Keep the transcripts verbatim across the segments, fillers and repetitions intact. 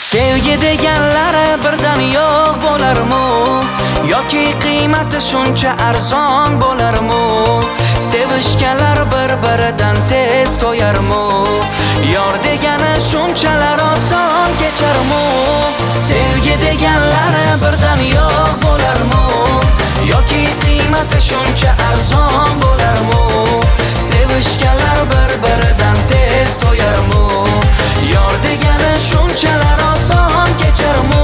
Sevgi deganlari birdan yo'q bo'larmi? Yoki qiymati shuncha arzon bo'larmi? Sevishganlar bir-biridan tez to'yarmi? Yor degani shunchalar oson kecharmi? Sevgi deganlari birdan yo'q bo'larmi? Yoki qiymati shuncha arzon bo'larmi? Sevishganlar bir-biridan tez to'yarmi? Yor degani shunchalar oson kecharmi?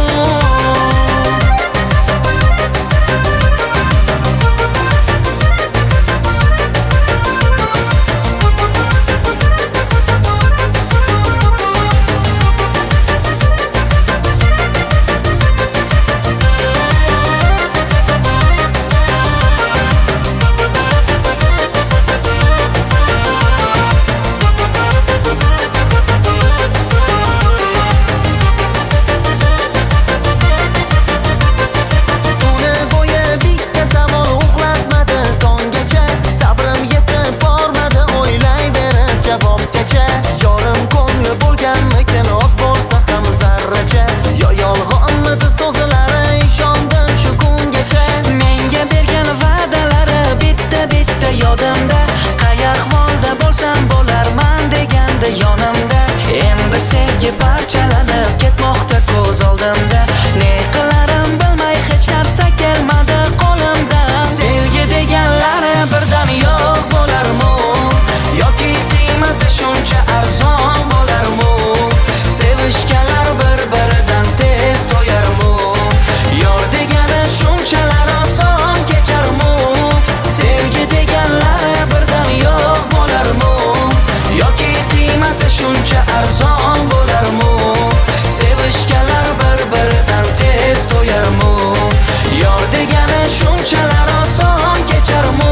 Parchalanib ketmoqda ko'z oldimda, ne qilarim bilmay hech narsa kelmadi qo'limdan. Sevgi deganlari birdan yo'q bo'larmi? Yoki qiymati shuncha arzon bo'larmi? Sevishganlar bir-biridan tez to'yarmi? Yor degani shunchalar oson kecharmi? Sevgi deganlari birdan yo'q bo'larmi? Yoki qiymati shuncha arzon bo'larmi? Sevishganlar bir-biridan tez to'yarmi? Yor degani shunchalar oson kecharmi?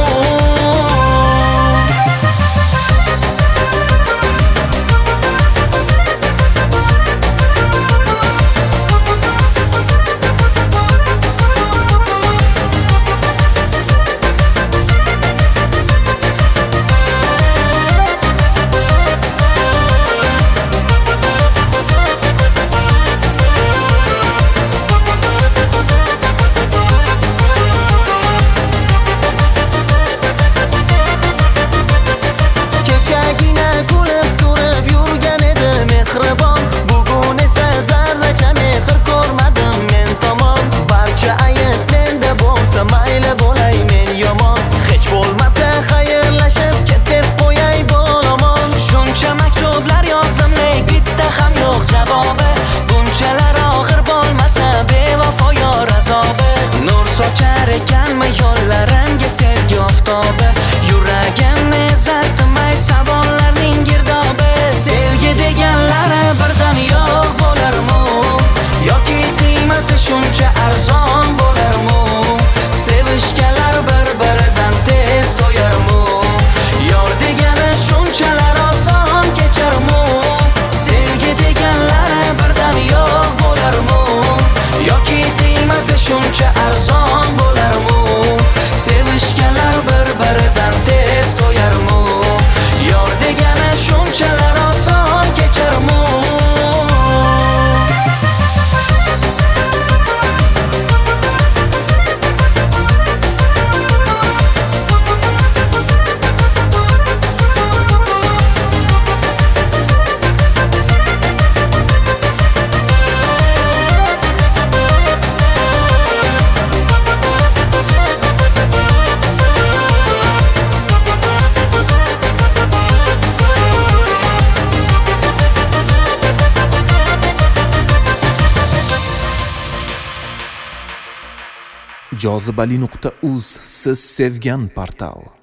Sochar ekanmi yo'llarimga sevgi oftobi? Yuragimni ezartmay savollarning girdobi. Sevgi deganlari birdan yo'q bo'larmi? Yoki qiymati shuncha arzon bo'larmi? Sevishganlar bir-biridan tez to'yarmi? Yor degani shunchalar oson kecharmi? Sevgi deganlari birdan yo'q bo'larmi? Yoki qiymati shuncha arzon bo'larmi? Sevishganlar bir-biridan tez to'yarmi? Yor degani shunchalar oson kecharmi? jozibali nuqta uz siz sevgan portal.